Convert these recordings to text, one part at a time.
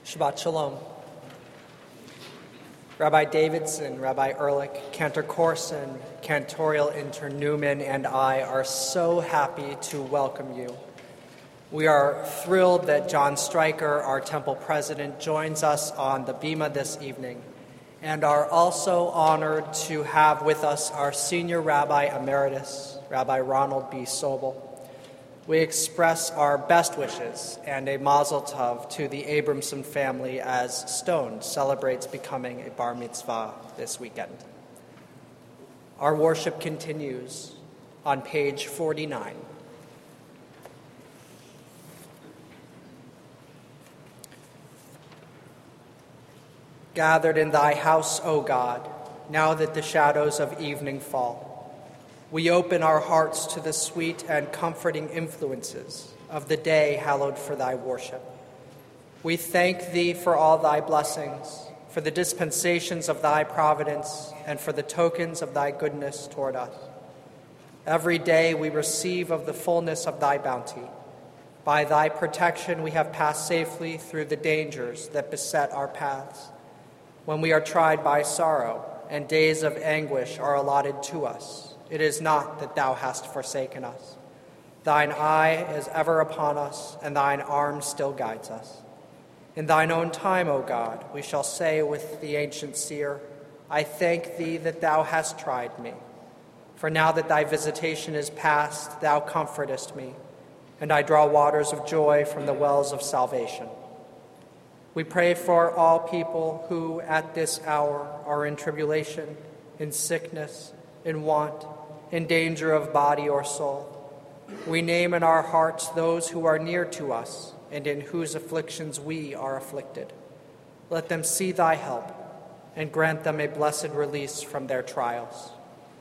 Shabbat Shalom. Rabbi Davidson, Rabbi Ehrlich, Cantor Corson, Cantorial Intern Newman, and I are so happy to welcome you. We are thrilled that John Stryker, our temple president, joins us on the Bima this evening, and are also honored to have with us our senior rabbi emeritus, Rabbi Ronald B. Sobel. We express our best wishes and a mazel tov to the Abramson family as Stone celebrates becoming a bar mitzvah this weekend. Our worship continues on page 49. Gathered in thy house, O God, now that the shadows of evening fall, we open our hearts to the sweet and comforting influences of the day hallowed for thy worship. We thank thee for all thy blessings, for the dispensations of thy providence, and for the tokens of thy goodness toward us. Every day we receive of the fullness of thy bounty. By thy protection we have passed safely through the dangers that beset our paths. When we are tried by sorrow and days of anguish are allotted to us, it is not that thou hast forsaken us. Thine eye is ever upon us, and thine arm still guides us. In thine own time, O God, we shall say with the ancient seer, I thank thee that thou hast tried me. For now that thy visitation is past, thou comfortest me, and I draw waters of joy from the wells of salvation. We pray for all people who at this hour are in tribulation, in sickness, in want, in danger of body or soul. We name in our hearts those who are near to us and in whose afflictions we are afflicted. Let them see thy help and grant them a blessed release from their trials.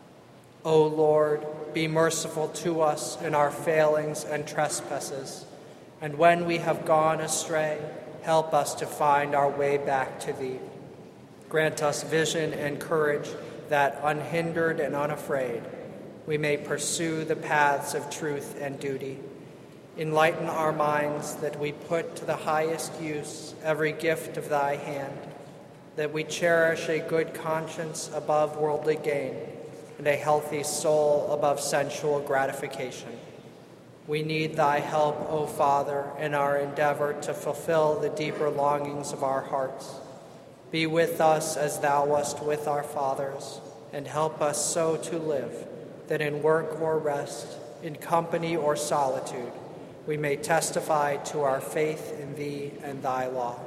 O Lord, be merciful to us in our failings and trespasses, and when we have gone astray, help us to find our way back to thee. Grant us vision and courage that, unhindered and unafraid, we may pursue the paths of truth and duty. Enlighten our minds that we put to the highest use every gift of thy hand, that we cherish a good conscience above worldly gain and a healthy soul above sensual gratification. We need thy help, O Father, in our endeavor to fulfill the deeper longings of our hearts. Be with us as thou wast with our fathers, and help us so to live that in work or rest, in company or solitude, we may testify to our faith in thee and thy law.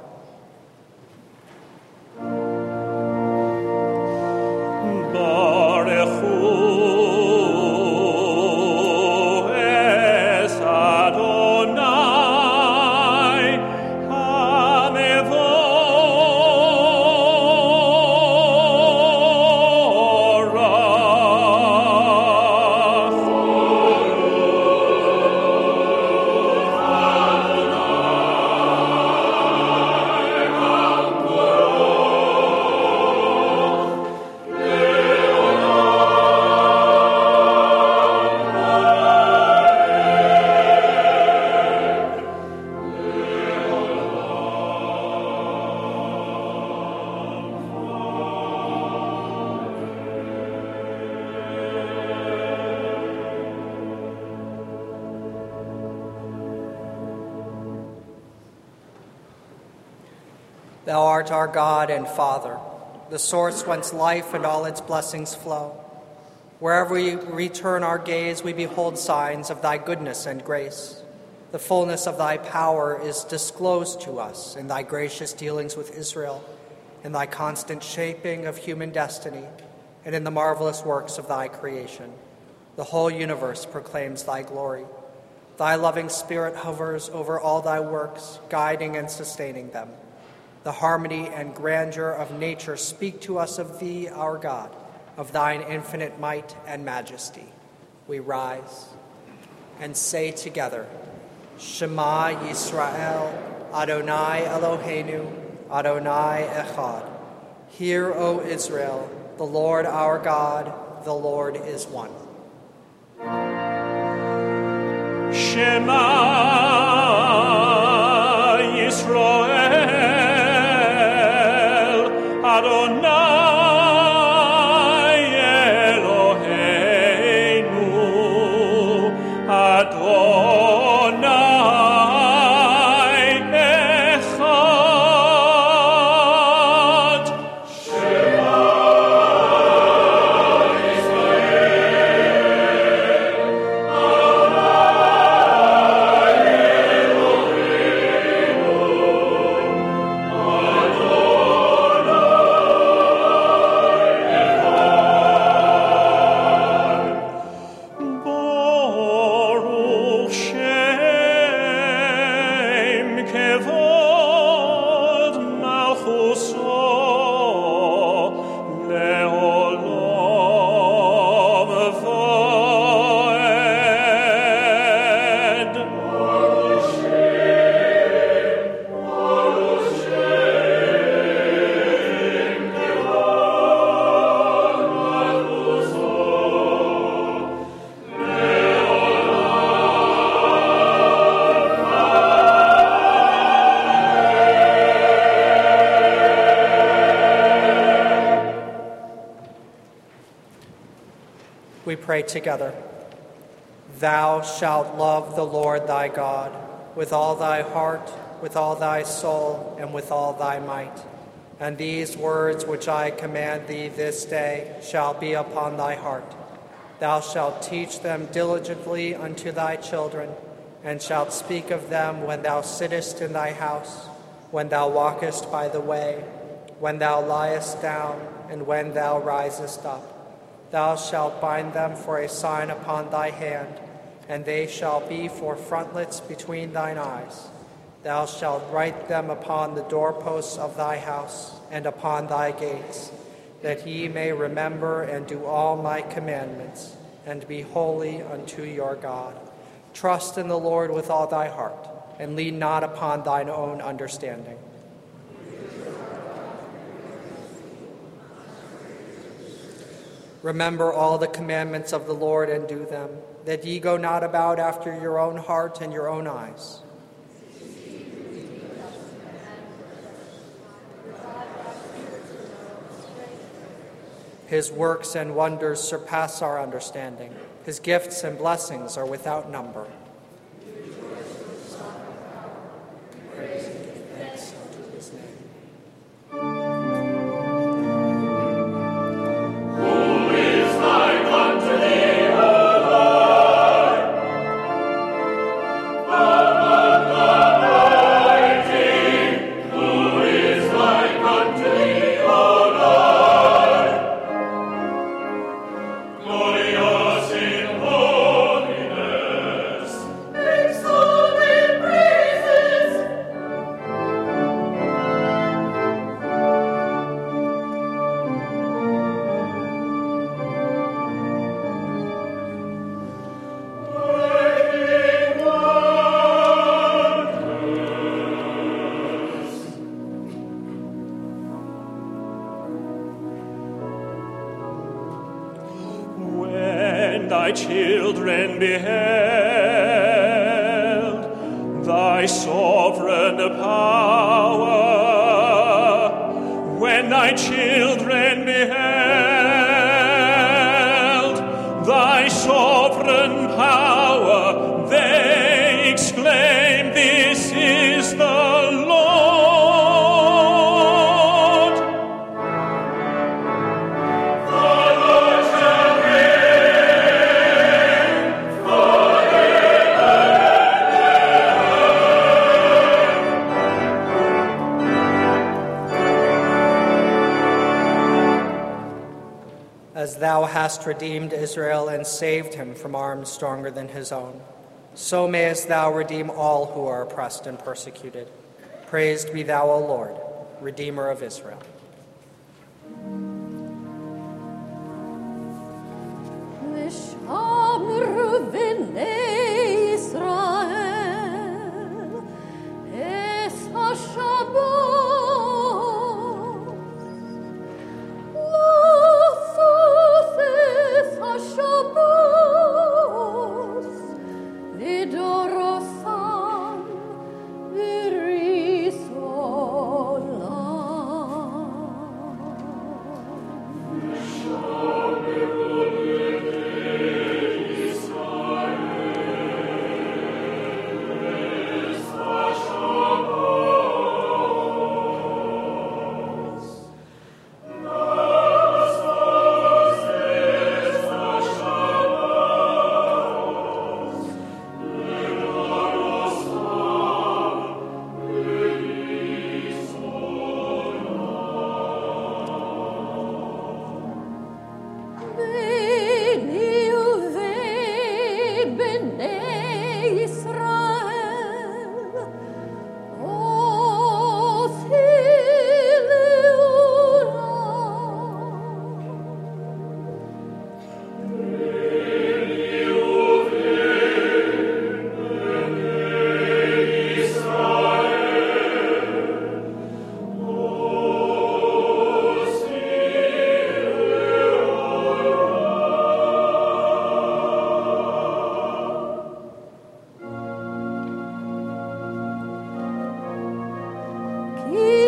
Thou art our God and Father, the source whence life and all its blessings flow. Wherever we return our gaze, we behold signs of thy goodness and grace. The fullness of thy power is disclosed to us in thy gracious dealings with Israel, in thy constant shaping of human destiny, and in the marvelous works of thy creation. The whole universe proclaims thy glory. Thy loving spirit hovers over all thy works, guiding and sustaining them. The harmony and grandeur of nature speak to us of thee, our God, of thine infinite might and majesty. We rise and say together, Shema Yisrael, Adonai Eloheinu, Adonai Echad. Hear, O Israel, the Lord our God, the Lord is one. Shema Yisrael, kevod malchuso leolam vaed. We pray together. Thou shalt love the Lord thy God with all thy heart, with all thy soul, and with all thy might. And these words which I command thee this day shall be upon thy heart. Thou shalt teach them diligently unto thy children, and shalt speak of them when thou sittest in thy house, when thou walkest by the way, when thou liest down, and when thou risest up. Thou shalt bind them for a sign upon thy hand, and they shall be for frontlets between thine eyes. Thou shalt write them upon the doorposts of thy house and upon thy gates, that ye may remember and do all my commandments, and be holy unto your God. Trust in the Lord with all thy heart, and lean not upon thine own understanding. Remember all the commandments of the Lord and do them, that ye go not about after your own heart and your own eyes. His works and wonders surpass our understanding. His gifts and blessings are without number. Praise and give thanks unto his name. Thy children beheld thy sovereign power, when thy children beheld thy sovereign power, they exclaimed, "This is the Lord." As thou hast redeemed Israel and saved him from arms stronger than his own, so mayest thou redeem all who are oppressed and persecuted. Praised be thou, O Lord, Redeemer of Israel.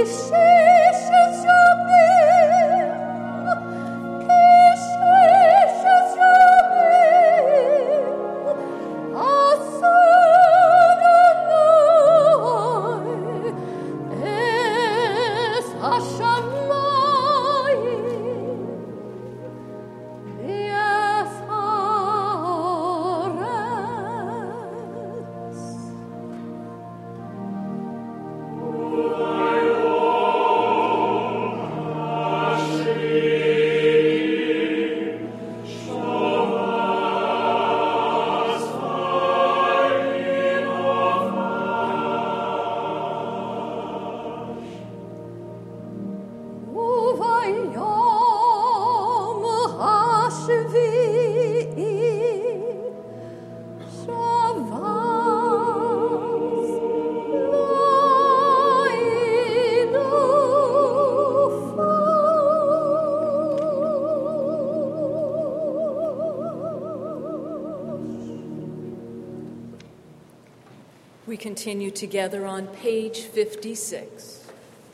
We continue together on page 56.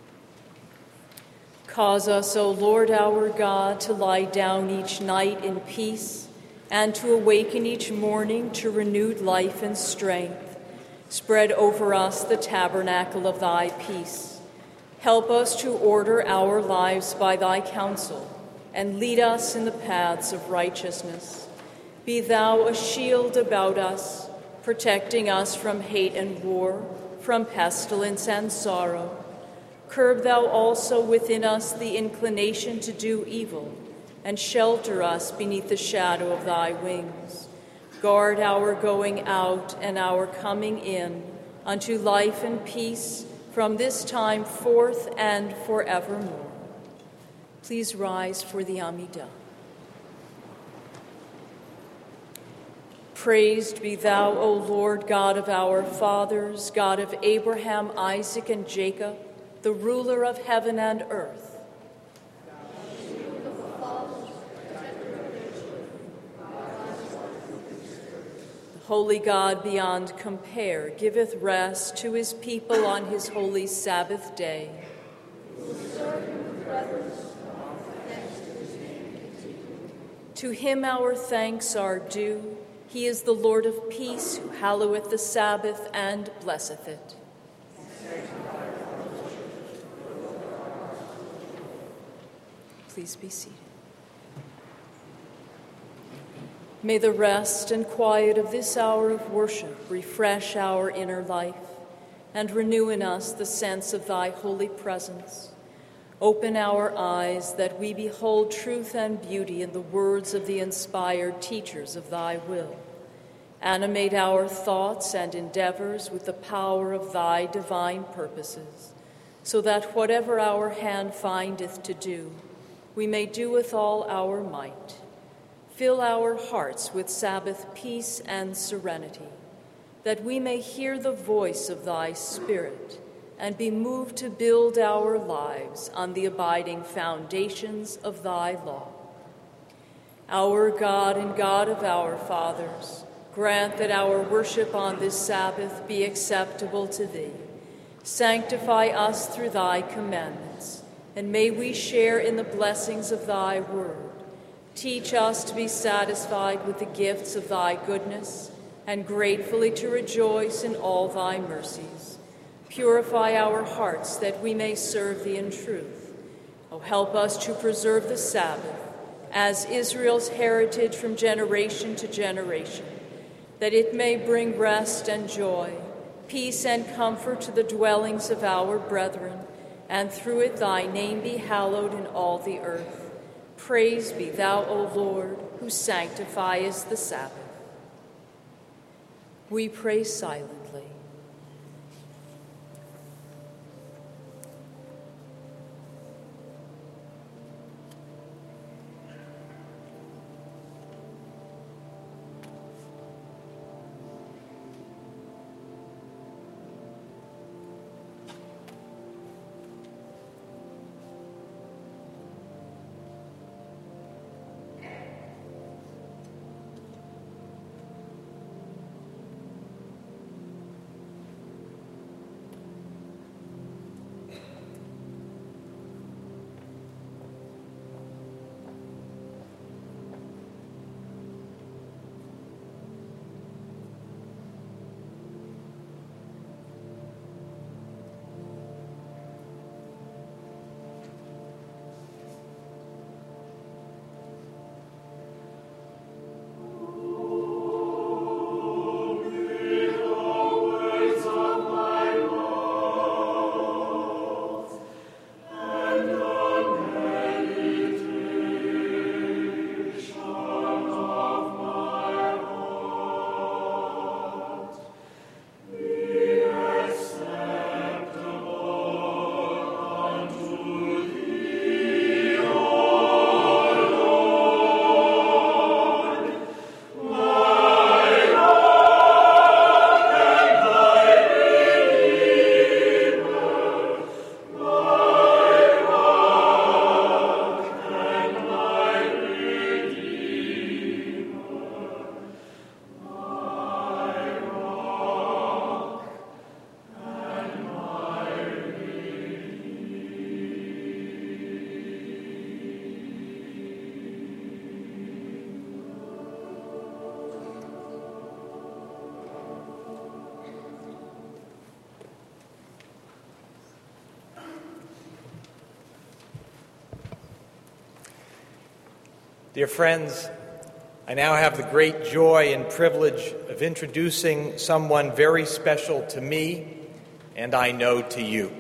Cause us, O Lord our God, to lie down each night in peace, and to awaken each morning to renewed life and strength. Spread over us the tabernacle of thy peace. Help us to order our lives by thy counsel, and lead us in the paths of righteousness. Be thou a shield about us, protecting us from hate and war, from pestilence and sorrow. Curb thou also within us the inclination to do evil, and shelter us beneath the shadow of thy wings. Guard our going out and our coming in unto life and peace from this time forth and forevermore. Please rise for the Amidah. Praised be thou, O Lord, God of our fathers, God of Abraham, Isaac, and Jacob, the ruler of heaven and earth. The holy God beyond compare giveth rest to his people on his holy Sabbath day. To him our thanks are due. He is the Lord of peace, who halloweth the Sabbath and blesseth it. Please be seated. May the rest and quiet of this hour of worship refresh our inner life and renew in us the sense of thy holy presence. Open our eyes that we behold truth and beauty in the words of the inspired teachers of thy will. Animate our thoughts and endeavors with the power of thy divine purposes, so that whatever our hand findeth to do, we may do with all our might. Fill our hearts with Sabbath peace and serenity, that we may hear the voice of thy Spirit and be moved to build our lives on the abiding foundations of thy law. Our God and God of our fathers, grant that our worship on this Sabbath be acceptable to thee. Sanctify us through thy commandments, and may we share in the blessings of thy word. Teach us to be satisfied with the gifts of thy goodness, and gratefully to rejoice in all thy mercies. Purify our hearts that we may serve thee in truth. O help us to preserve the Sabbath as Israel's heritage from generation to generation, that it may bring rest and joy, peace and comfort to the dwellings of our brethren, and through it thy name be hallowed in all the earth. Praise be thou, O Lord, who sanctifiest the Sabbath. We pray silently. Dear friends, I now have the great joy and privilege of introducing someone very special to me, and I know to you.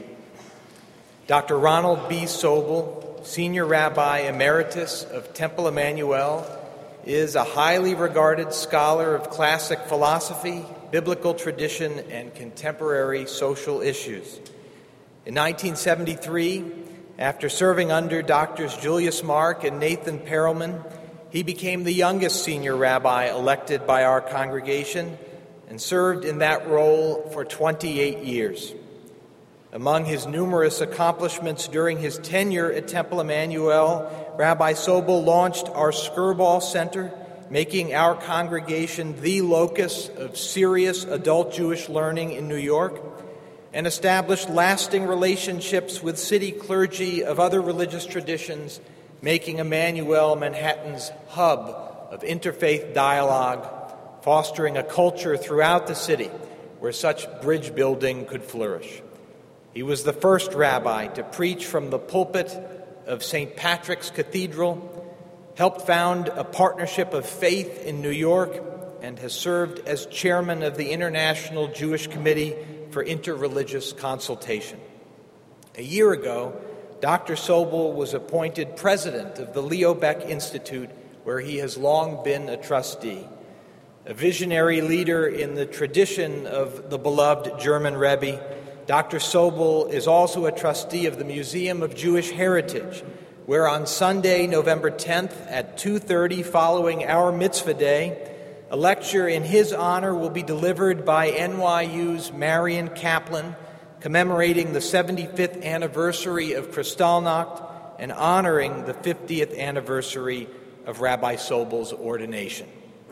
Dr. Ronald B. Sobel, Senior Rabbi Emeritus of Temple Emmanuel, is a highly regarded scholar of classic philosophy, biblical tradition, and contemporary social issues. In 1973, after serving under Drs. Julius Mark and Nathan Perelman, he became the youngest senior rabbi elected by our congregation and served in that role for 28 years. Among his numerous accomplishments during his tenure at Temple Emmanuel, Rabbi Sobel launched our Skirball Center, making our congregation the locus of serious adult Jewish learning in New York, and established lasting relationships with city clergy of other religious traditions, making Emmanuel Manhattan's hub of interfaith dialogue, fostering a culture throughout the city where such bridge building could flourish. He was the first rabbi to preach from the pulpit of St. Patrick's Cathedral, helped found a partnership of faith in New York, and has served as chairman of the International Jewish Committee for Interreligious Consultation. A year ago, Dr. Sobel was appointed president of the Leo Baeck Institute, where he has long been a trustee. A visionary leader in the tradition of the beloved German Rebbe, Dr. Sobel is also a trustee of the Museum of Jewish Heritage, where on Sunday, November 10th at 2:30 following our Mitzvah Day, a lecture in his honor will be delivered by NYU's Marian Kaplan, commemorating the 75th anniversary of Kristallnacht and honoring the 50th anniversary of Rabbi Sobel's ordination.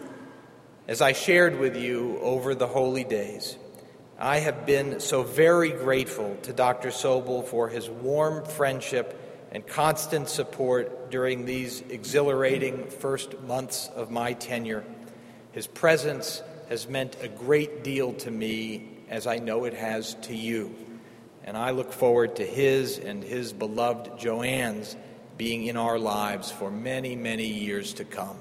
As I shared with you over the holy days, I have been so very grateful to Dr. Sobel for his warm friendship and constant support during these exhilarating first months of my tenure. His presence has meant a great deal to me, as I know it has to you. And I look forward to his and his beloved Joanne's being in our lives for many, many years to come.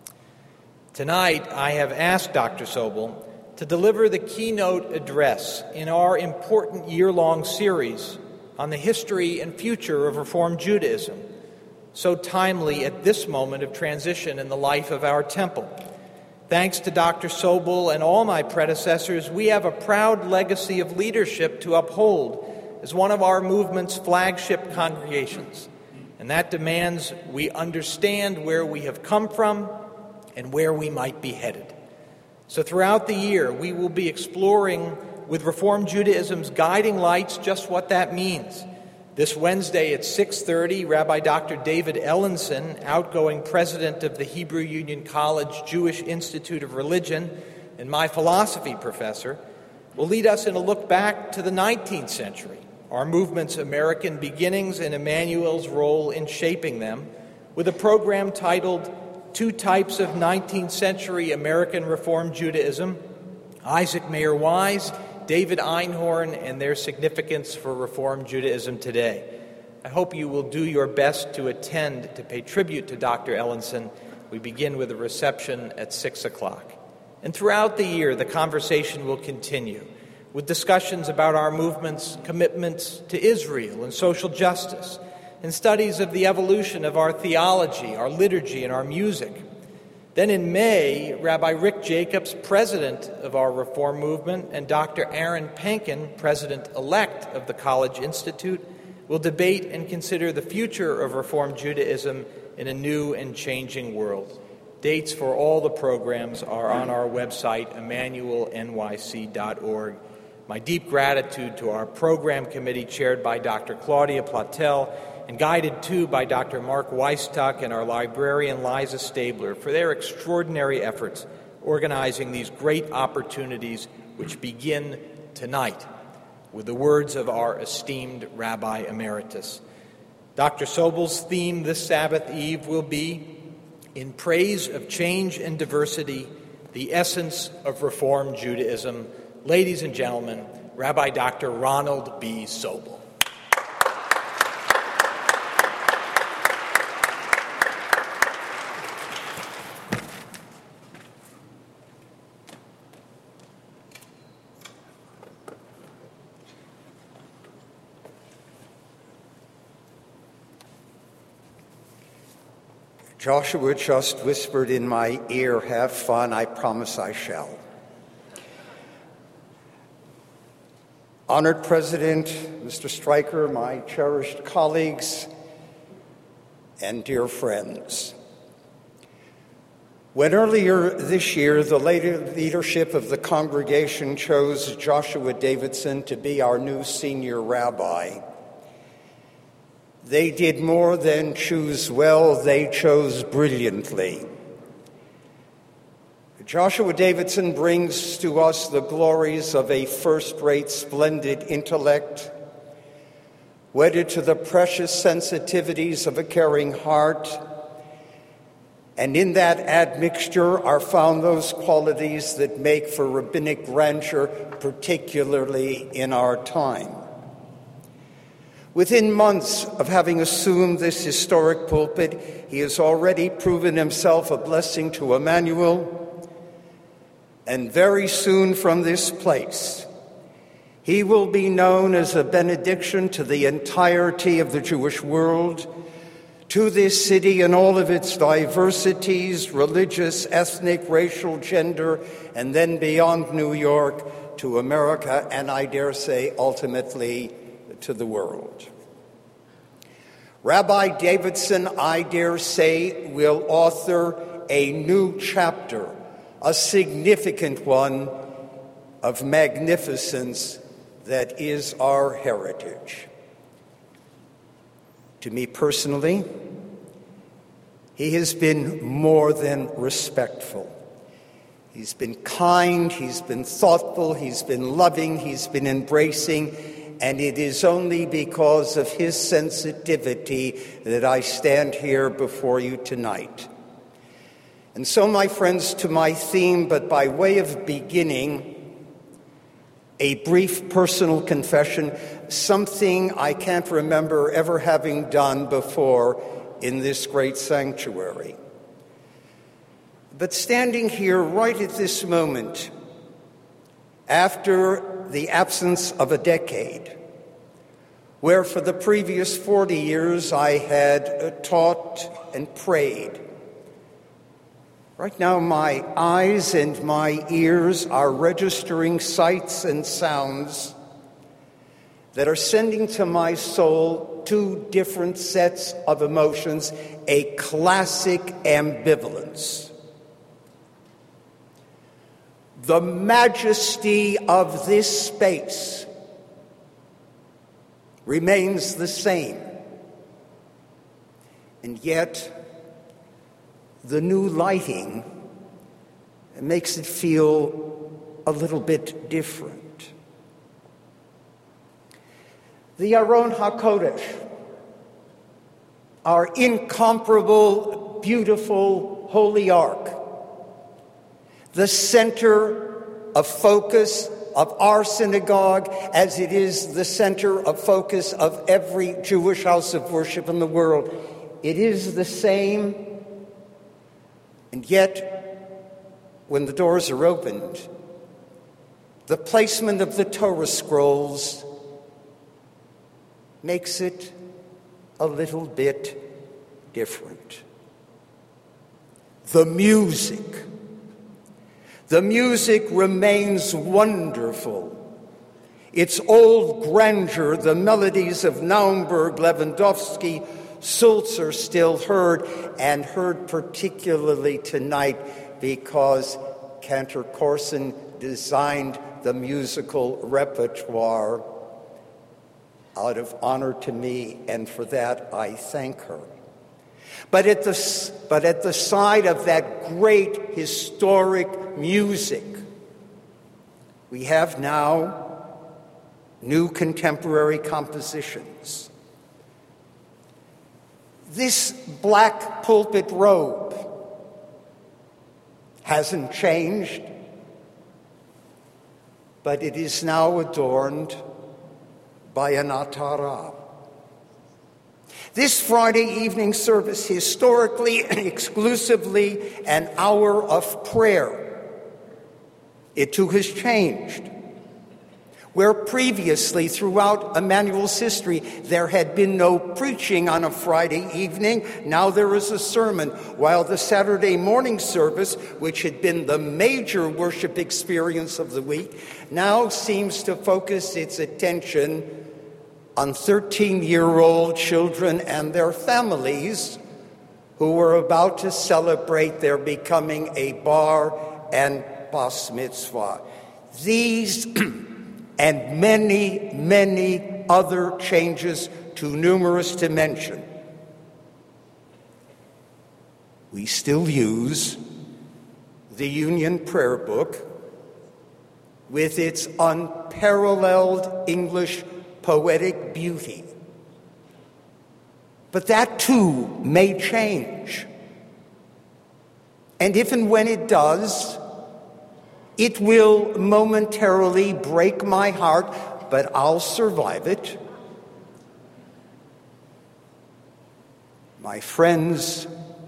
Tonight, I have asked Dr. Sobel to deliver the keynote address in our important year-long series on the history and future of Reform Judaism, so timely at this moment of transition in the life of our temple. Thanks to Dr. Sobel and all my predecessors, we have a proud legacy of leadership to uphold as one of our movement's flagship congregations, and that demands we understand where we have come from and where we might be headed. So throughout the year, we will be exploring with Reform Judaism's guiding lights just what that means. This Wednesday at 6:30, Rabbi Dr. David Ellenson, outgoing president of the Hebrew Union College Jewish Institute of Religion and my philosophy professor, will lead us in a look back to the 19th century, our movement's American beginnings and Emmanuel's role in shaping them, with a program titled Two Types of 19th Century American Reform Judaism, Isaac Mayer Wise, David Einhorn, and their significance for Reform Judaism today. I hope you will do your best to attend to pay tribute to Dr. Ellenson. We begin with a reception at 6 o'clock. And throughout the year, the conversation will continue with discussions about our movement's commitments to Israel and social justice, and studies of the evolution of our theology, our liturgy, and our music. Then in May, Rabbi Rick Jacobs, president of our Reform movement, and Dr. Aaron Pankin, president-elect of the College Institute, will debate and consider the future of Reform Judaism in a new and changing world. Dates for all the programs are on our website, emmanuelnyc.org. My deep gratitude to our program committee chaired by Dr. Claudia Platel and guided too by Dr. Mark Weistuck and our librarian Liza Stabler for their extraordinary efforts organizing these great opportunities which begin tonight with the words of our esteemed Rabbi Emeritus. Dr. Sobel's theme this Sabbath Eve will be In Praise of Change and Diversity, the Essence of Reform Judaism. Ladies and gentlemen, Rabbi Dr. Ronald B. Sobel. Joshua just whispered in my ear, "Have fun, I promise I shall." Honored President, Mr. Stryker, my cherished colleagues, and dear friends. When earlier this year the leadership of the congregation chose Joshua Davidson to be our new senior rabbi, they did more than choose well, they chose brilliantly. Joshua Davidson brings to us the glories of a first-rate, splendid intellect, wedded to the precious sensitivities of a caring heart, and in that admixture are found those qualities that make for rabbinic grandeur, particularly in our time. Within months of having assumed this historic pulpit, he has already proven himself a blessing to Emmanuel, and very soon from this place, he will be known as a benediction to the entirety of the Jewish world, to this city and all of its diversities, religious, ethnic, racial, gender, and then beyond New York to America, and I dare say ultimately to the world. Rabbi Davidson, I dare say, will author a new chapter, a significant one of magnificence that is our heritage. To me personally, he has been more than respectful. He's been kind, he's been thoughtful, he's been loving, he's been embracing, and it is only because of his sensitivity that I stand here before you tonight. And so, my friends, to my theme, but by way of beginning, a brief personal confession, something I can't remember ever having done before in this great sanctuary. But standing here right at this moment, after the absence of a decade, where for the previous 40 years I had taught and prayed, right now my eyes and my ears are registering sights and sounds that are sending to my soul two different sets of emotions, a classic ambivalence. The majesty of this space remains the same, and yet the new lighting makes it feel a little bit different. The Aron HaKodesh, our incomparable, beautiful holy ark, the center of focus of our synagogue, as it is the center of focus of every Jewish house of worship in the world. It is the same, and yet, when the doors are opened, the placement of the Torah scrolls makes it a little bit different. The music remains wonderful. Its old grandeur, the melodies of Naumburg, Lewandowski, Sulzer still heard, and heard particularly tonight because Cantor Corson designed the musical repertoire out of honor to me, and for that I thank her. But at the side of that great historic music, we have now new contemporary compositions. This black pulpit robe hasn't changed, but it is now adorned by an atara. This Friday evening service, historically and exclusively an hour of prayer. It too has changed. Where previously, throughout Emmanuel's history, there had been no preaching on a Friday evening, now there is a sermon, while the Saturday morning service, which had been the major worship experience of the week, now seems to focus its attention on 13-year-old children and their families who were about to celebrate their becoming a bar and bas mitzvah. These and many, many other changes too numerous to mention. We still use the Union Prayer Book with its unparalleled English poetic beauty. But that too may change. And if and when it does, it will momentarily break my heart, but I'll survive it. My friends,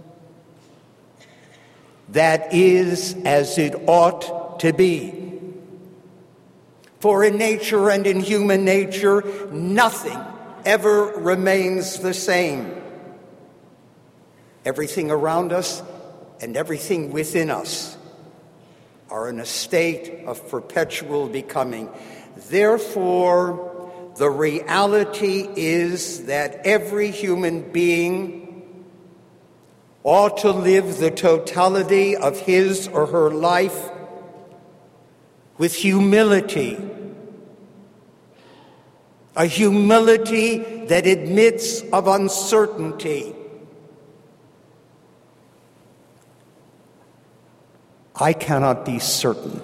that is as it ought to be. For in nature and in human nature, nothing ever remains the same. Everything around us and everything within us are in a state of perpetual becoming. Therefore, the reality is that every human being ought to live the totality of his or her life with humility, a humility that admits of uncertainty. I cannot be certain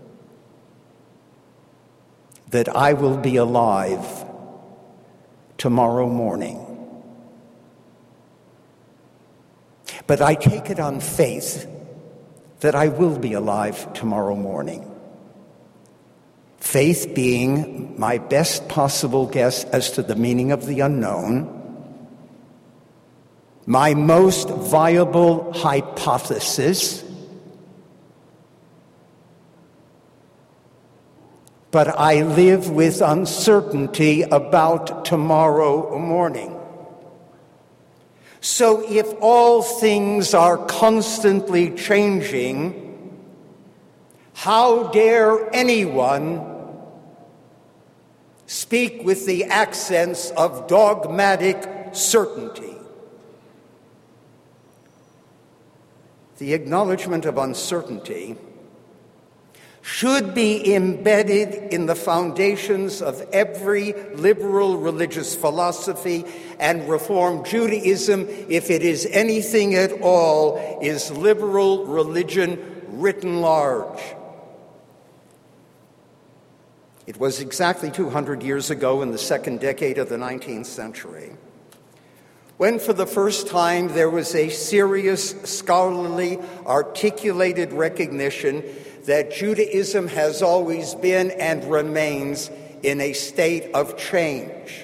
that I will be alive tomorrow morning. But I take it on faith that I will be alive tomorrow morning. Faith being my best possible guess as to the meaning of the unknown, my most viable hypothesis, but I live with uncertainty about tomorrow morning. So if all things are constantly changing, how dare anyone speak with the accents of dogmatic certainty? The acknowledgement of uncertainty should be embedded in the foundations of every liberal religious philosophy, and Reform Judaism, if it is anything at all, is liberal religion written large. It was exactly 200 years ago in the second decade of the 19th century when for the first time there was a serious, scholarly, articulated recognition that Judaism has always been and remains in a state of change.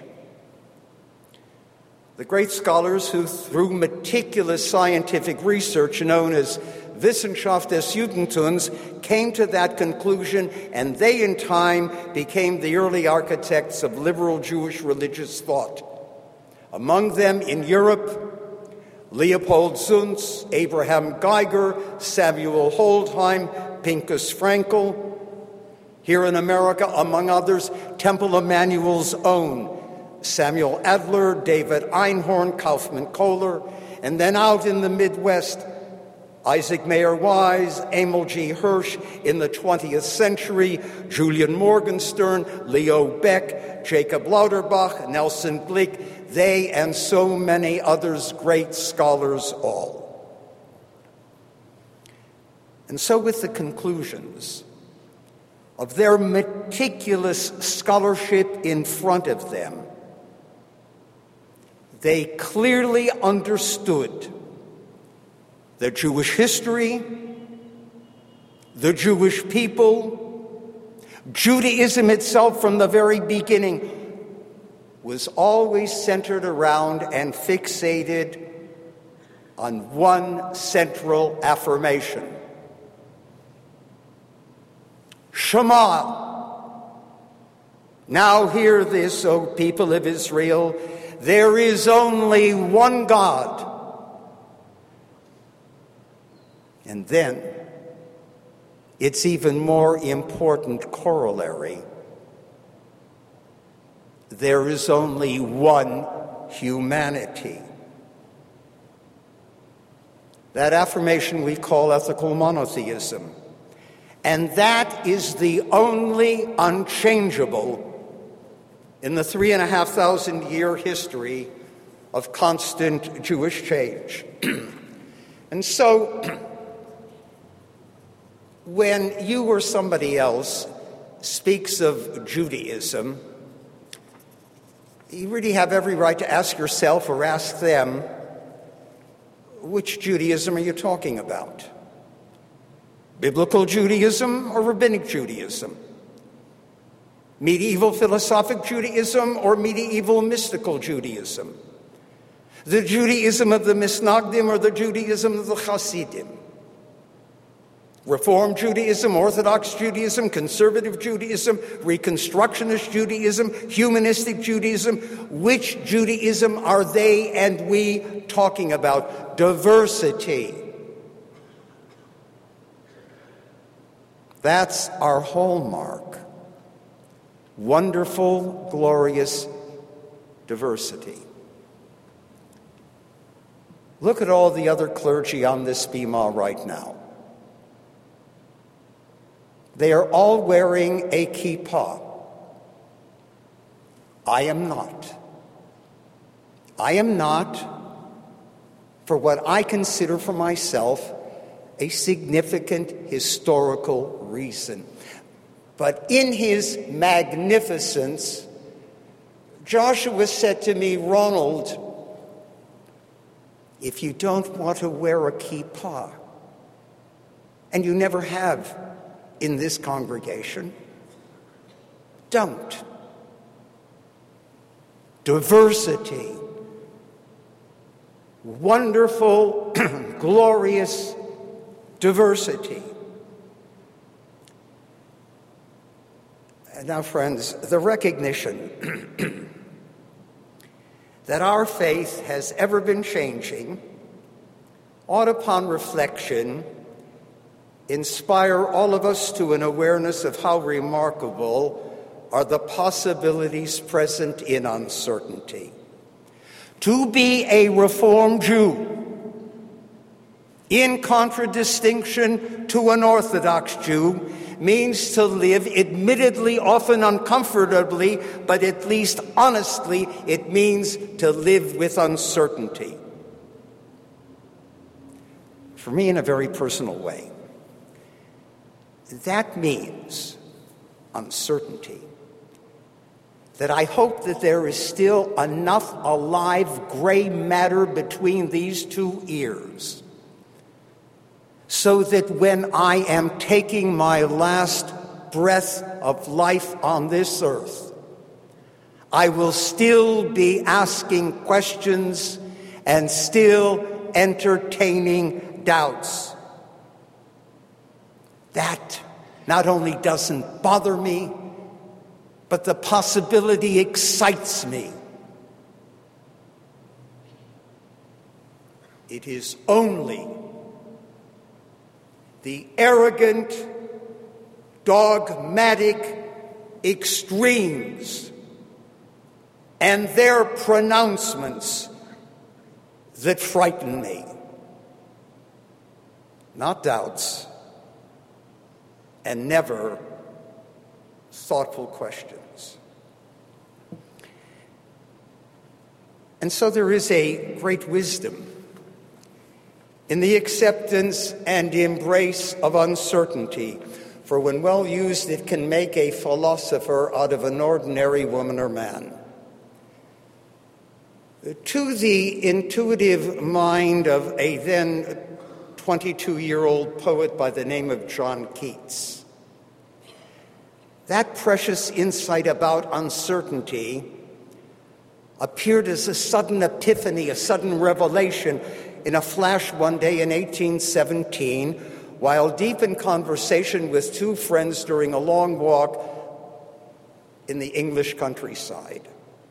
The great scholars who, through meticulous scientific research known as Wissenschaft des Judentums, came to that conclusion, and they in time became the early architects of liberal Jewish religious thought. Among them in Europe, Leopold Zuntz, Abraham Geiger, Samuel Holdheim, Pinchas Frankel. Here in America, among others, Temple Emmanuel's own Samuel Adler, David Einhorn, Kaufman Kohler, and then out in the Midwest, Isaac Mayer Wise, Emil G. Hirsch in the 20th century, Julian Morgenstern, Leo Beck, Jacob Lauterbach, Nelson Glick, they and so many others, great scholars all. And so with the conclusions of their meticulous scholarship in front of them, they clearly understood the Jewish history, the Jewish people, Judaism itself from the very beginning was always centered around and fixated on one central affirmation. Shema, Now hear this, O people of Israel, there is only one God. And then, it's even more important corollary. There is only one humanity. That affirmation we call ethical monotheism. And that is the only unchangeable in the 3,500-year history of constant Jewish change. And so, when you or somebody else speaks of Judaism, you really have every right to ask yourself or ask them, which Judaism are you talking about? Biblical Judaism or Rabbinic Judaism? Medieval philosophic Judaism or medieval mystical Judaism? The Judaism of the Misnagdim or the Judaism of the Hasidim? Reform Judaism, Orthodox Judaism, Conservative Judaism, Reconstructionist Judaism, Humanistic Judaism. Which Judaism are they and we talking about? Diversity. That's our hallmark. Wonderful, glorious diversity. Look at all the other clergy on this bima right now. They are all wearing a kippah. I am not. I am not, for what I consider for myself, a significant historical reason. But in his magnificence, Joshua said to me, Ronald, if you don't want to wear a kippah, and you never have in this congregation, don't. Diversity, wonderful, glorious diversity. And now, friends, the recognition that our faith has ever been changing ought, upon reflection, inspire all of us to an awareness of how remarkable are the possibilities present in uncertainty. To be a Reformed Jew, in contradistinction to an Orthodox Jew, means to live, admittedly often uncomfortably, but at least honestly, it means to live with uncertainty. For me, in a very personal way, that means uncertainty. That I hope that there is still enough alive gray matter between these two ears so that when I am taking my last breath of life on this earth, I will still be asking questions and still entertaining doubts. That not only doesn't bother me, but the possibility excites me. It is only the arrogant, dogmatic extremes and their pronouncements that frighten me, not doubts, and never thoughtful questions. And so there is a great wisdom in the acceptance and embrace of uncertainty, for when well used, it can make a philosopher out of an ordinary woman or man. To the intuitive mind of a then 22-year-old poet by the name of John Keats, that precious insight about uncertainty appeared as a sudden epiphany, a sudden revelation in a flash one day in 1817, while deep in conversation with two friends during a long walk in the English countryside.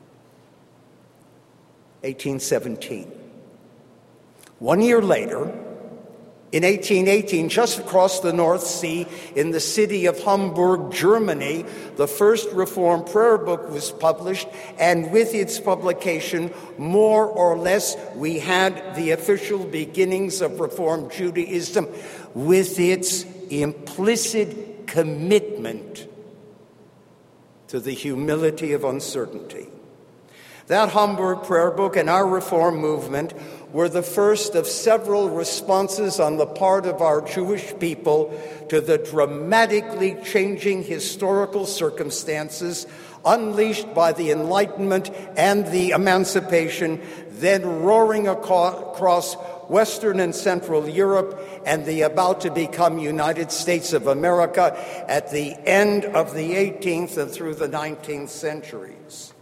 1817. 1 year later, in 1818, just across the North Sea, in the city of Hamburg, Germany, the first Reformed prayer book was published, and with its publication, more or less, we had the official beginnings of Reformed Judaism with its implicit commitment to the humility of uncertainty. That Hamburg prayer book and our Reform movement were the first of several responses on the part of our Jewish people to the dramatically changing historical circumstances unleashed by the Enlightenment and the Emancipation, then roaring across Western and Central Europe and the about to become United States of America at the end of the 18th and through the 19th centuries.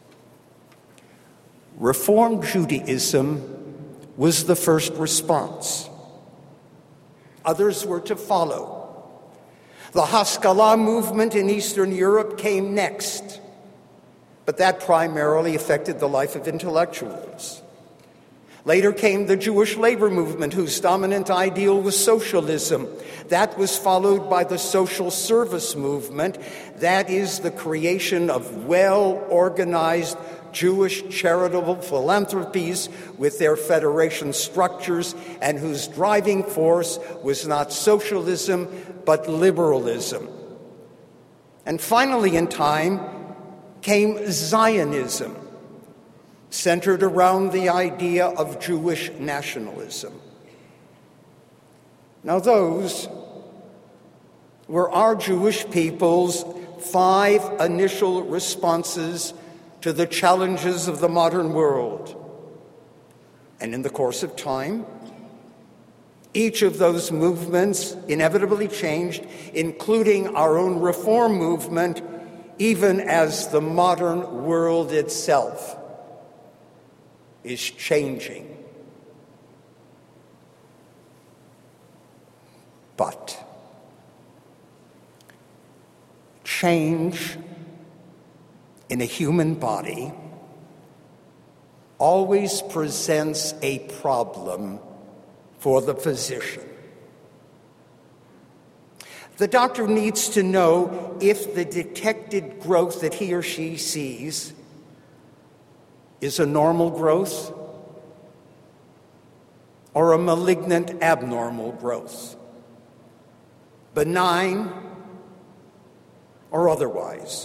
Reformed Judaism was the first response. Others were to follow. The Haskalah movement in Eastern Europe came next, but that primarily affected the life of intellectuals. Later came the Jewish labor movement, whose dominant ideal was socialism. That was followed by the social service movement. That is the creation of well-organized Jewish charitable philanthropies with their federation structures, and whose driving force was not socialism, but liberalism. And finally in time came Zionism, centered around the idea of Jewish nationalism. Now those were our Jewish people's 5 initial responses to the challenges of the modern world. And in the course of time, each of those movements inevitably changed, including our own Reform movement, even as the modern world itself is changing. But change in a human body always presents a problem for the physician. The doctor needs to know if the detected growth that he or she sees is a normal growth or a malignant abnormal growth, benign or otherwise.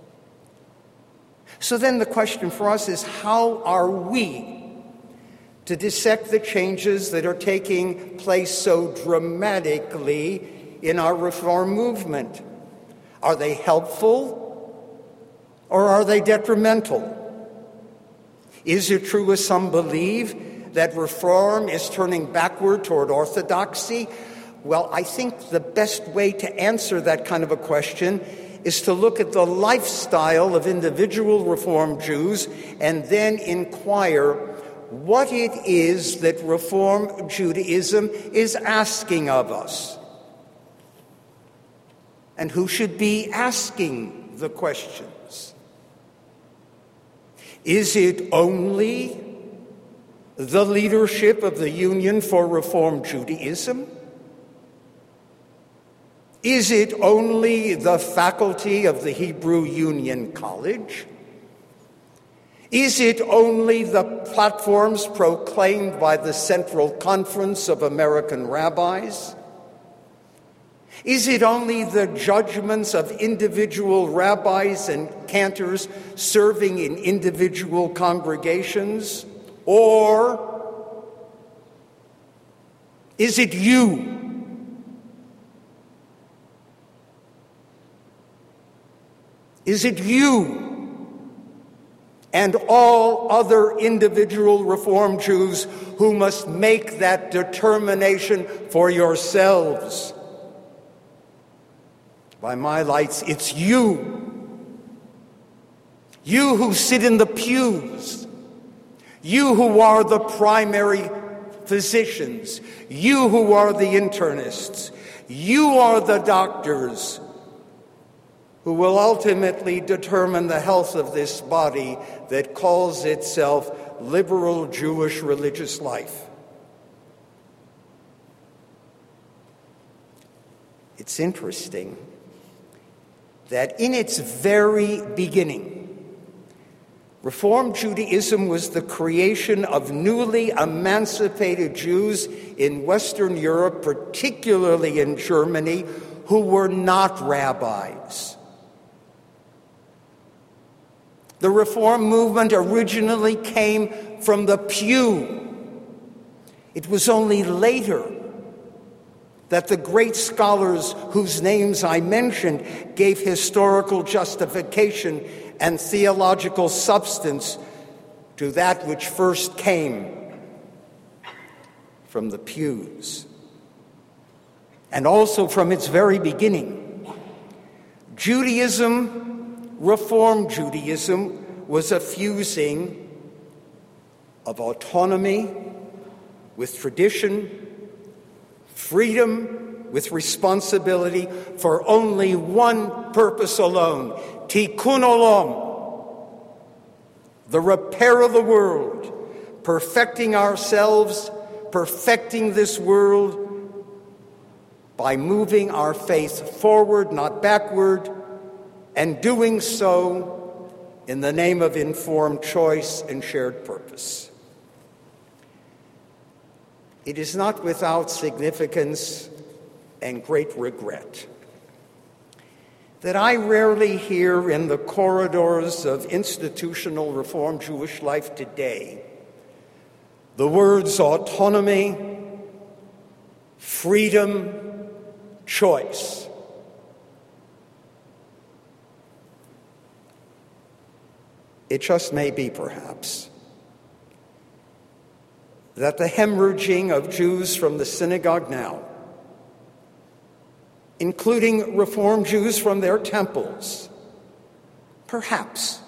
So then the question for us is, how are we to dissect the changes that are taking place so dramatically in our Reform movement? Are they helpful or are they detrimental? Is it true, as some believe, that Reform is turning backward toward orthodoxy? Well, I think the best way to answer that kind of a question is to look at the lifestyle of individual Reformed Jews and then inquire what it is that Reformed Judaism is asking of us, and who should be asking the questions. Is it only the leadership of the Union for Reformed Judaism? Is it only the faculty of the Hebrew Union College? Is it only the platforms proclaimed by the Central Conference of American Rabbis? Is it only the judgments of individual rabbis and cantors serving in individual congregations? Or is it you? Is it you and all other individual Reformed Jews who must make that determination for yourselves? By my lights, it's you. You who sit in the pews. You who are the primary physicians. You who are the internists. You are the doctors. who will ultimately determine the health of this body that calls itself liberal Jewish religious life. It's interesting that in its very beginning, Reform Judaism was the creation of newly emancipated Jews in Western Europe, particularly in Germany, who were not rabbis. The Reform movement originally came from the pew. It was only later that the great scholars whose names I mentioned gave historical justification and theological substance to that which first came from the pews. And also from its very beginning, Judaism, Reform Judaism, was a fusing of autonomy with tradition, freedom with responsibility for only one purpose alone: Tikkun Olam, the repair of the world, perfecting ourselves, perfecting this world by moving our faith forward, not backward, and doing so in the name of informed choice and shared purpose. It is not without significance and great regret that I rarely hear in the corridors of institutional Reform Jewish life today the words autonomy, freedom, choice. It just may be, perhaps, that the hemorrhaging of Jews from the synagogue now, including Reform Jews from their temples, perhaps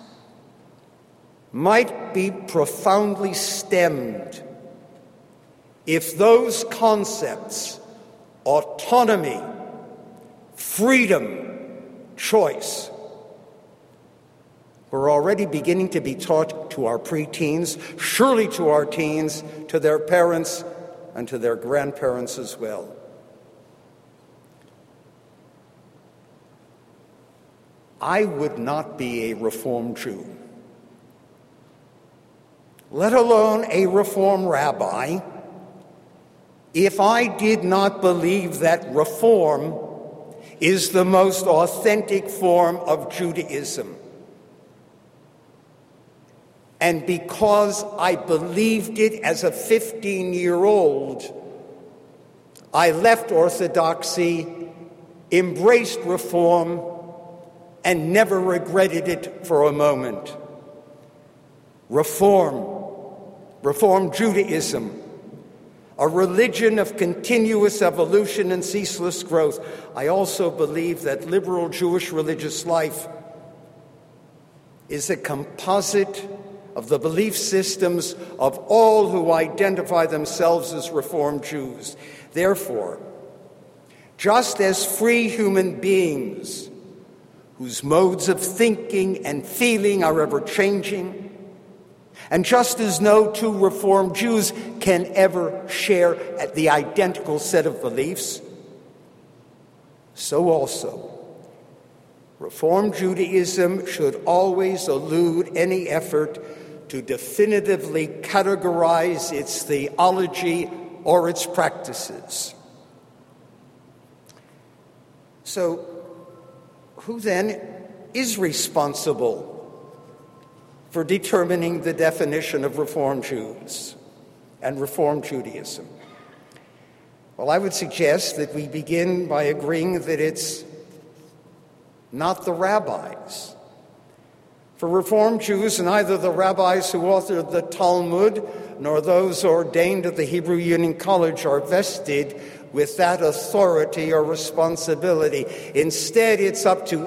might be profoundly stemmed if those concepts, autonomy, freedom, choice, were already beginning to be taught to our preteens, surely to our teens, to their parents, and to their grandparents as well. I would not be a Reform Jew, let alone a Reform rabbi, if I did not believe that Reform is the most authentic form of Judaism. And because I believed it as a 15-year-old, I left Orthodoxy, embraced Reform, and never regretted it for a moment. Reform Judaism, a religion of continuous evolution and ceaseless growth. I also believe that liberal Jewish religious life is a composite of the belief systems of all who identify themselves as Reform Jews. Therefore, just as free human beings whose modes of thinking and feeling are ever-changing, and just as no two Reform Jews can ever share the identical set of beliefs, so also Reform Judaism should always elude any effort to definitively categorize its theology or its practices. So, who then is responsible for determining the definition of Reform Jews and Reform Judaism? Well, I would suggest that we begin by agreeing that it's not the rabbis. For Reform Jews, neither the rabbis who authored the Talmud nor those ordained at the Hebrew Union College are vested with that authority or responsibility. Instead, it's up to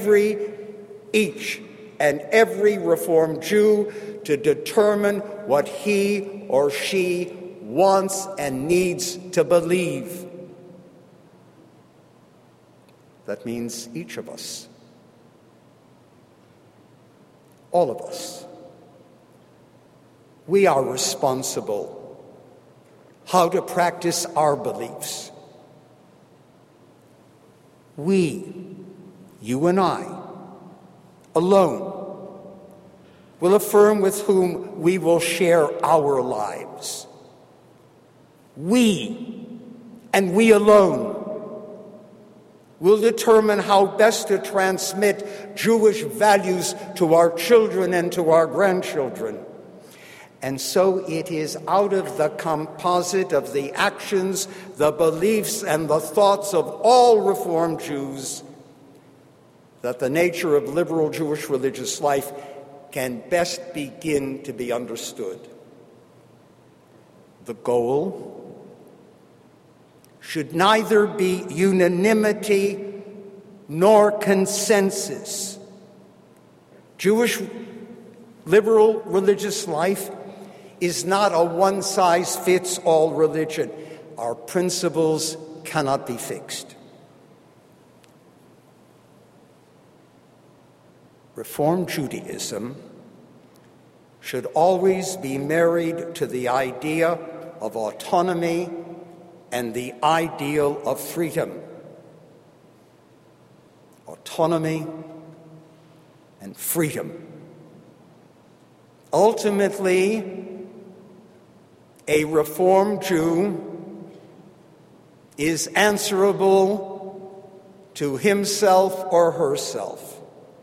each and every Reform Jew to determine what he or she wants and needs to believe. That means each of us. all of us, we are responsible how to practice our beliefs. We, you and I, alone, will affirm with whom we will share our lives. We, and we alone, will determine how best to transmit Jewish values to our children and to our grandchildren. And so it is out of the composite of the actions, the beliefs, and the thoughts of all Reformed Jews that the nature of liberal Jewish religious life can best begin to be understood. The goal should neither be unanimity nor consensus. Jewish liberal religious life is not a one-size-fits-all religion. Our principles cannot be fixed. Reform Judaism should always be married to the idea of autonomy and the ideal of freedom. Autonomy and freedom. Ultimately, a Reformed Jew is answerable to himself or herself.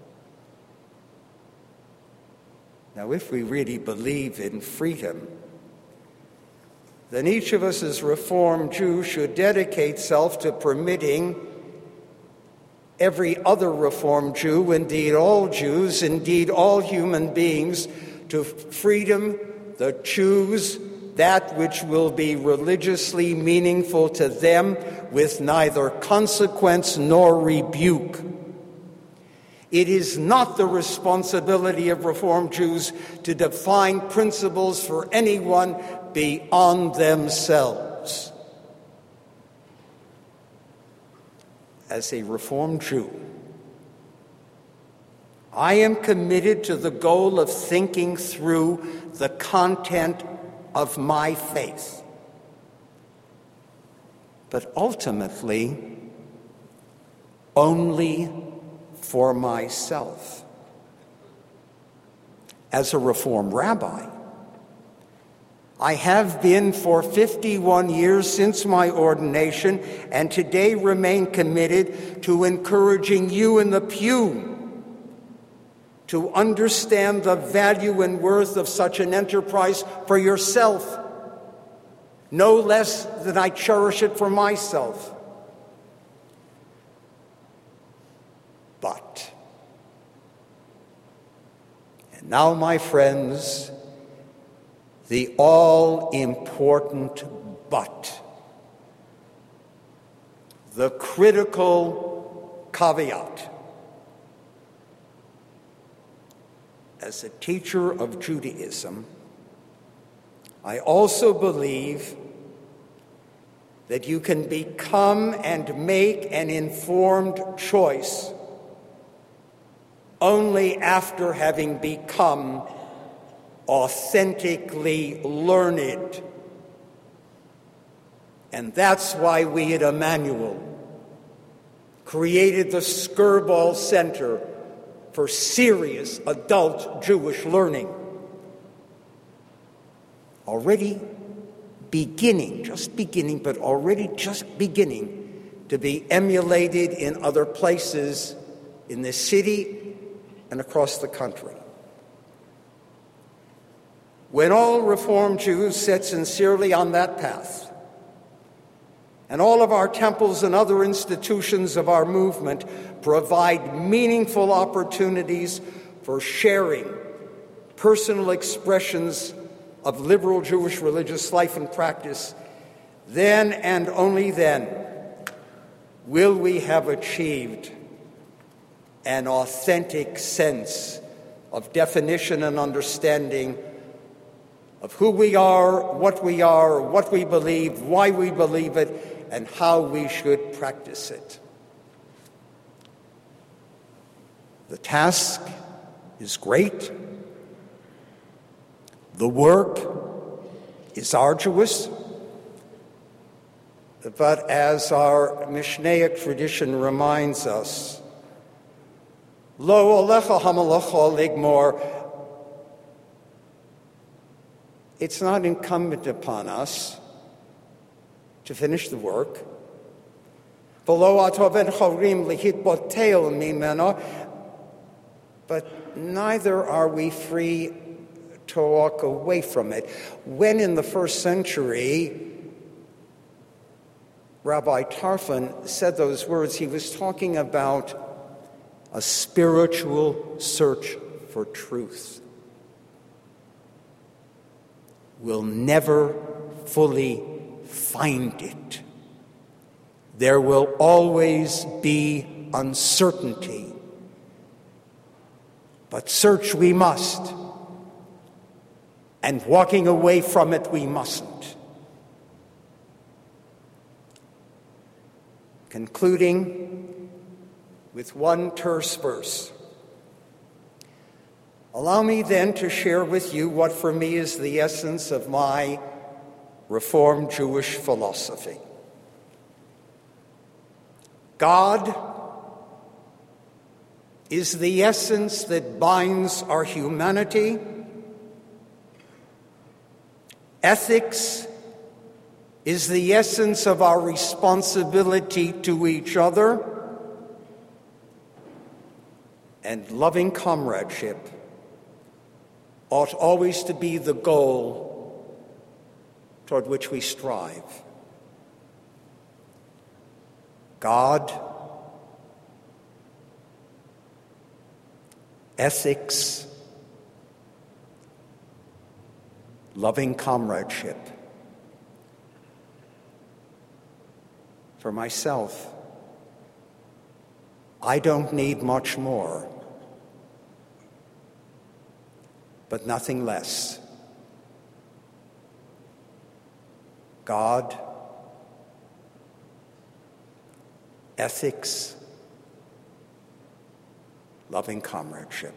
Now, if we really believe in freedom, then each of us as Reformed Jews should dedicate self to permitting every other Reformed Jew, indeed all Jews, indeed all human beings, to freedom to choose that which will be religiously meaningful to them with neither consequence nor rebuke. It is not the responsibility of Reformed Jews to define principles for anyone beyond themselves. As a Reformed Jew, I am committed to the goal of thinking through the content of my faith. But ultimately, only for myself. As a Reformed rabbi, I have been for 51 years since my ordination, and today remain committed to encouraging you in the pew to understand the value and worth of such an enterprise for yourself, no less than I cherish it for myself. But, and now, my friends, the all-important but, the critical caveat. As a teacher of Judaism, I also believe that you can become and make an informed choice only after having become authentically learned. And that's why we at Emmanuel created the Skirball Center for serious adult Jewish learning. Already beginning to be emulated in other places in this city and across the country. When all Reformed Jews set sincerely on that path, and all of our temples and other institutions of our movement provide meaningful opportunities for sharing personal expressions of liberal Jewish religious life and practice, then and only then will we have achieved an authentic sense of definition and understanding of who we are, what we believe, why we believe it, and how we should practice it. The task is great. The work is arduous. But as our Mishnaic tradition reminds us, Lo alecha hamalacha ligmor, it's not incumbent upon us to finish the work. But neither are we free to walk away from it. When in the first century Rabbi Tarfon said those words, he was talking about a spiritual search for truth. We'll never fully find it. There will always be uncertainty. But search we must, and walking away from it we mustn't. Concluding with one terse verse. Allow me then to share with you what for me is the essence of my Reformed Jewish philosophy. God is the essence that binds our humanity. Ethics is the essence of our responsibility to each other. And loving comradeship ought always to be the goal toward which we strive. God, ethics, loving comradeship. For myself, I don't need much more, but nothing less. God, ethics, loving comradeship.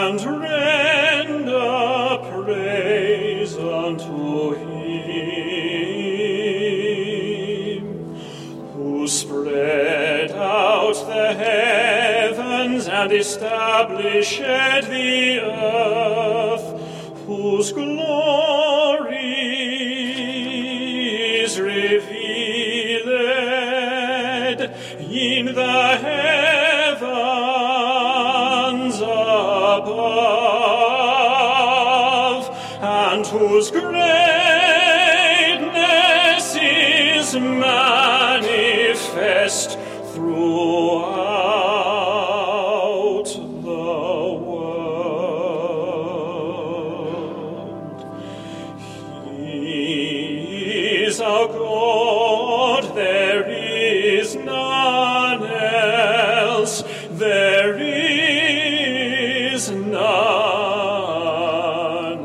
and render praise unto him, who spread out the heavens and established the earth, whose glory is revealed in the heavens above, and whose greatness is manifest throughout the world. He is our God, there is none else, there is none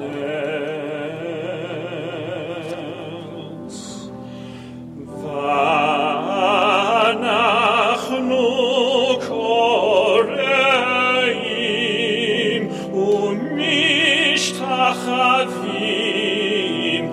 else. V'anachnu koreim umishtachavim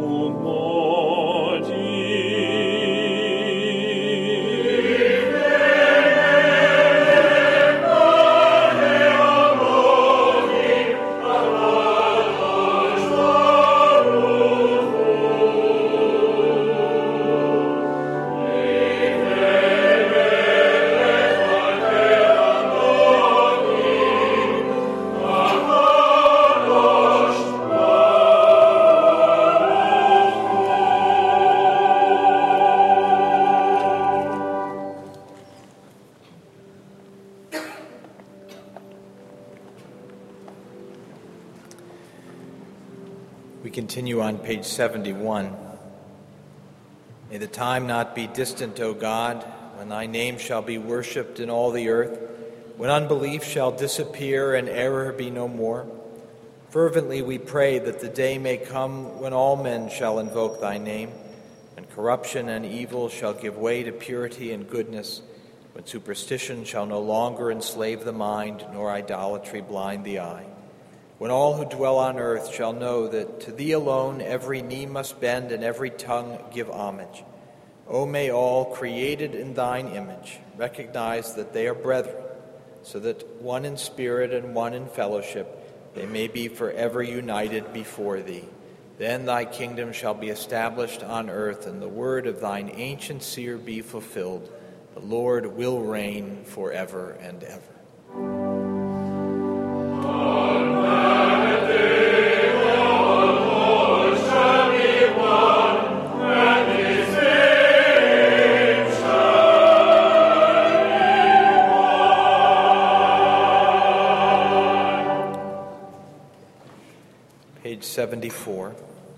We continue on page 71. May the time not be distant, O God, when thy name shall be worshipped in all the earth, when unbelief shall disappear and error be no more. Fervently we pray that the day may come when all men shall invoke thy name, when corruption and evil shall give way to purity and goodness, when superstition shall no longer enslave the mind, nor idolatry blind the eye. When all who dwell on earth shall know that to thee alone every knee must bend and every tongue give homage. O may all created in thine image recognize that they are brethren, so that one in spirit and one in fellowship they may be forever united before thee. Then thy kingdom shall be established on earth, and the word of thine ancient seer be fulfilled. The Lord will reign forever and ever. Page 74.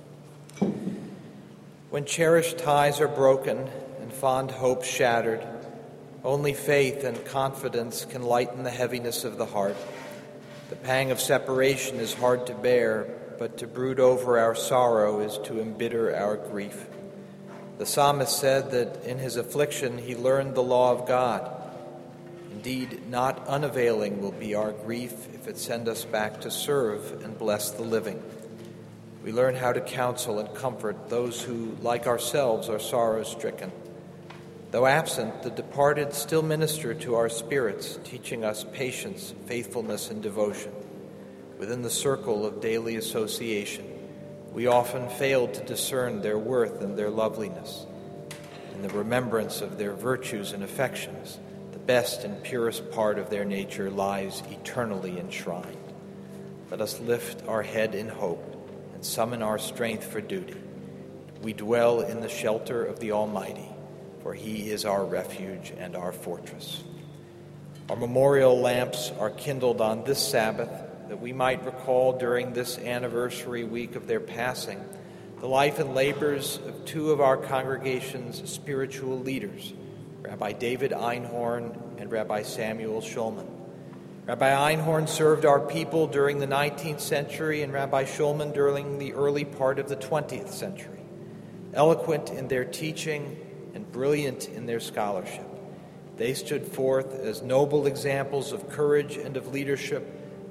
When cherished ties are broken and fond hopes shattered, only faith and confidence can lighten the heaviness of the heart. The pang of separation is hard to bear, but to brood over our sorrow is to embitter our grief. The psalmist said that in his affliction he learned the law of God. Indeed, not unavailing will be our grief if it send us back to serve and bless the living. We learn how to counsel and comfort those who, like ourselves, are sorrow-stricken. Though absent, the departed still minister to our spirits, teaching us patience, faithfulness, and devotion. Within the circle of daily association, we often fail to discern their worth and their loveliness. In the remembrance of their virtues and affections, the best and purest part of their nature lies eternally enshrined. Let us lift our head in hope and summon our strength for duty. We dwell in the shelter of the Almighty, for he is our refuge and our fortress. Our memorial lamps are kindled on this Sabbath, that we might recall during this anniversary week of their passing the life and labors of two of our congregation's spiritual leaders, Rabbi David Einhorn and Rabbi Samuel Schulman. Rabbi Einhorn served our people during the 19th century and Rabbi Schulman during the early part of the 20th century. Eloquent in their teaching and brilliant in their scholarship, they stood forth as noble examples of courage and of leadership,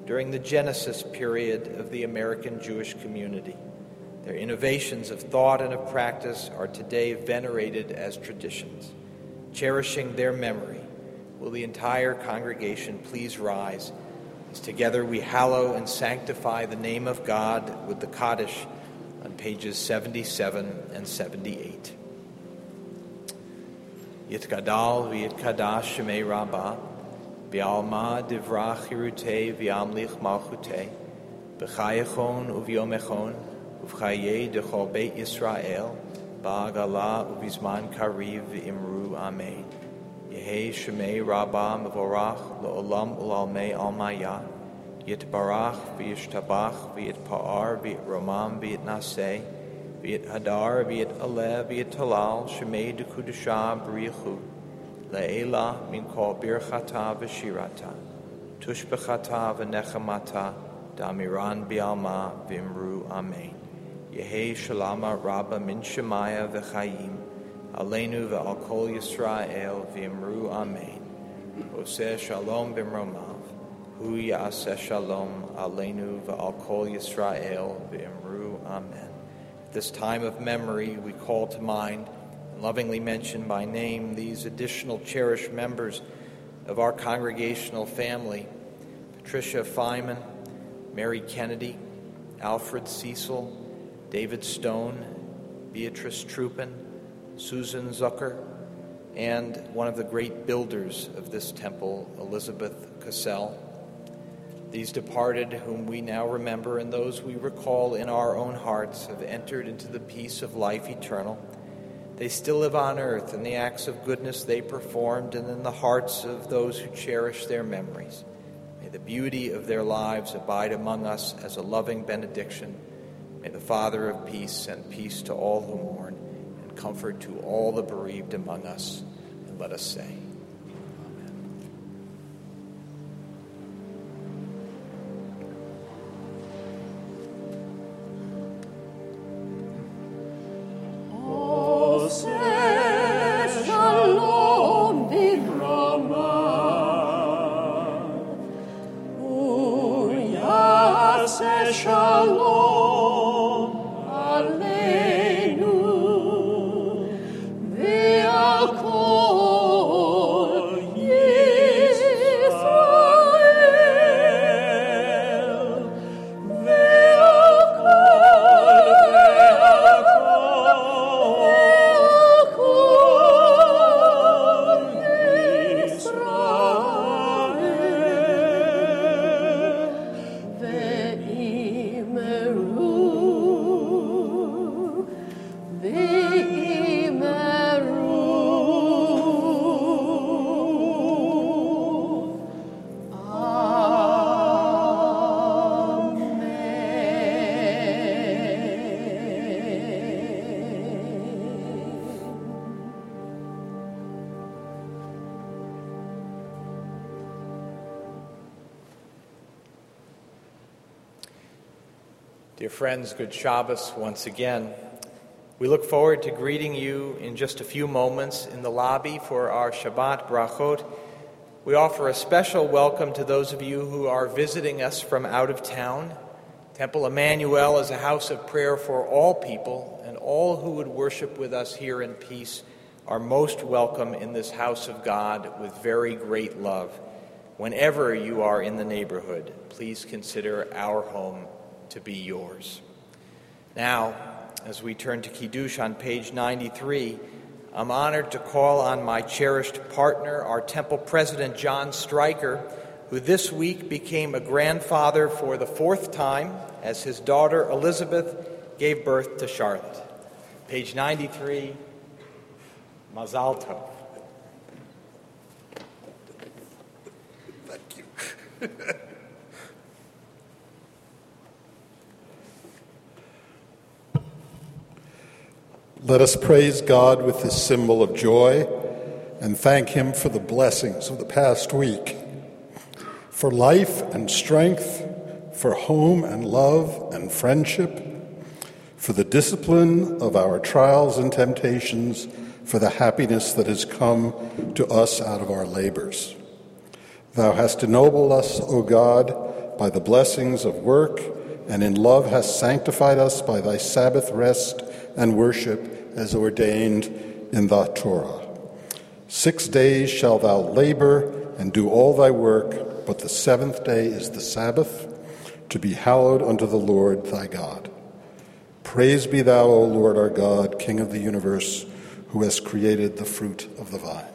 during the Genesis period of the American Jewish community. Their innovations of thought and of practice are today venerated as traditions. Cherishing their memory, will the entire congregation please rise as together we hallow and sanctify the name of God with the Kaddish on pages 77 and 78. Yitgadal v'yitkadash shemei Rabbah, v'alma divrach hirutei v'amlich malchutei, b'chayechon uvyomechon, uv'chayei dechol beit Yisrael, ba'agala uvizman kariv v'imru amen. Yehei shemei Rabbah mevorach le'olam u'lalmei almaya, yitbarach v'yishtabach v'yitpa'ar v'yitromam v'yitnaseh, v'yit hadar, v'yit alev, v'yit talal, shemei dekudusha b'richu, le'ela min kol birchata v'shirata, tushbechata v'nechamata, damiran bi'alma v'imru amen. Yehei shalama rabba min shemaya v'chayim, aleinu v'al kol Yisrael v'imru amen. Oseh shalom b'mromav, hu ya'aseh shalom, aleinu v'al kol Yisrael v'imru amen. This time of memory, we call to mind and lovingly mention by name these additional cherished members of our congregational family: Patricia Feynman, Mary Kennedy, Alfred Cecil, David Stone, Beatrice Truppen, Susan Zucker, and one of the great builders of this temple, Elizabeth Cassell. These departed, whom we now remember, and those we recall in our own hearts, have entered into the peace of life eternal. They still live on earth in the acts of goodness they performed and in the hearts of those who cherish their memories. May the beauty of their lives abide among us as a loving benediction. May the Father of peace send peace to all who mourn and comfort to all the bereaved among us. And let us say, dear friends, good Shabbos once again. We look forward to greeting you in just a few moments in the lobby for our Shabbat brachot. We offer a special welcome to those of you who are visiting us from out of town. Temple Emmanuel is a house of prayer for all people, and all who would worship with us here in peace are most welcome in this house of God with very great love. Whenever you are in the neighborhood, please consider our home to be yours. Now, as we turn to Kiddush on page 93, I'm honored to call on my cherished partner, our temple president, John Stryker, who this week became a grandfather for the 4th time as his daughter Elizabeth gave birth to Charlotte. Page 93, Mazal Tov. Thank you. Let us praise God with this symbol of joy and thank Him for the blessings of the past week, for life and strength, for home and love and friendship, for the discipline of our trials and temptations, for the happiness that has come to us out of our labors. Thou hast ennobled us, O God, by the blessings of work, and in love hast sanctified us by thy Sabbath rest and worship as ordained in the Torah. 6 days shalt thou labor and do all thy work, but the seventh day is the Sabbath, to be hallowed unto the Lord thy God. Praise be thou, O Lord our God, King of the universe, who hast created the fruit of the vine.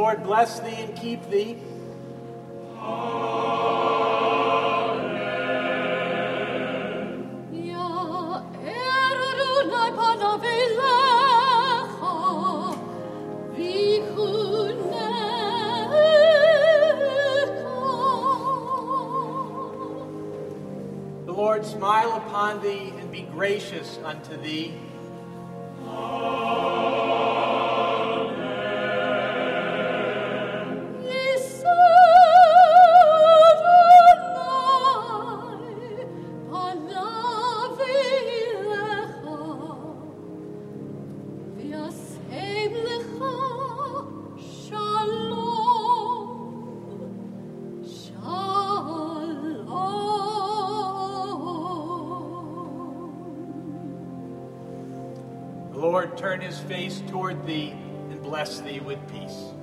Lord bless thee and keep thee. The Lord smile upon thee and be gracious unto thee. The Lord turn his face toward thee and bless thee with peace.